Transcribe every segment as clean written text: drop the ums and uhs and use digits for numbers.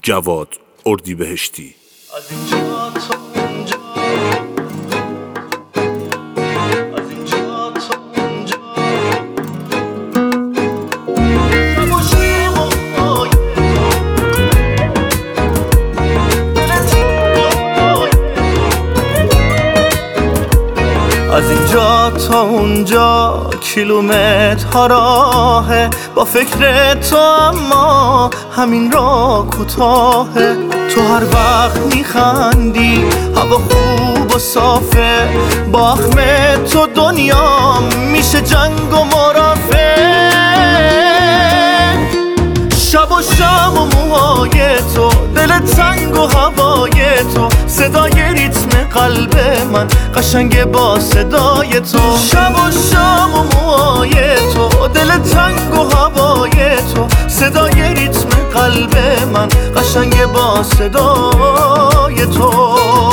جواد اردیبهشتی. از اینجا تا اونجا، از اینجا تا اونجا، شب و شب و آی از اینجا تا اونجا کیلومترها راهه، با فکر تو اما همین راه کوتاهه. تو هر وقت میخندی، هوا خوب و صافه، با اخم تو دنیا میشه جنگ و مرافع. شب و شب و موهای تو، دل تنگ و هوای تو، صدای ریتم قلب من قشنگ با صدای تو. شب و شب و موهای تو، دل تنگ و هوای تو، صدای ریتم قلب من قشنگ با صدای تو.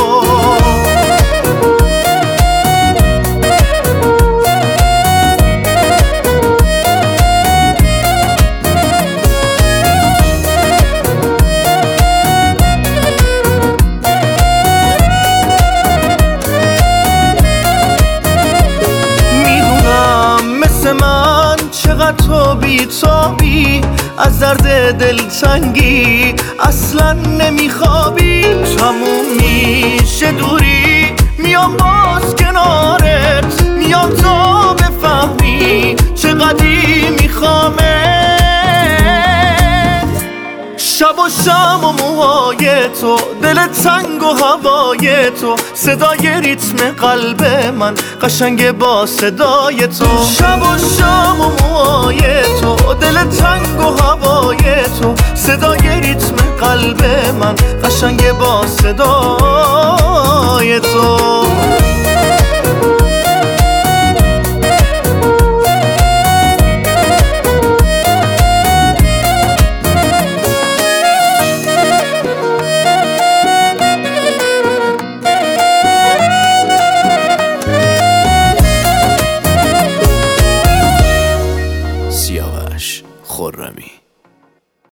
چقدر تو بی‌تابی، از درد دلتنگی اصلا نمیخوابی. تموم میشه دوری، میام باز کنارت، میام تا بفهمی چقدری میخوامه. شب و شب و موهای تو، دل تنگ و هوای تو، صدای ریتم قلب من قشنگ با صدای تو. شب و شب و موهای تو، دل تنگ و هوای تو، صدای ریتم قلب من قشنگ با صدای تو.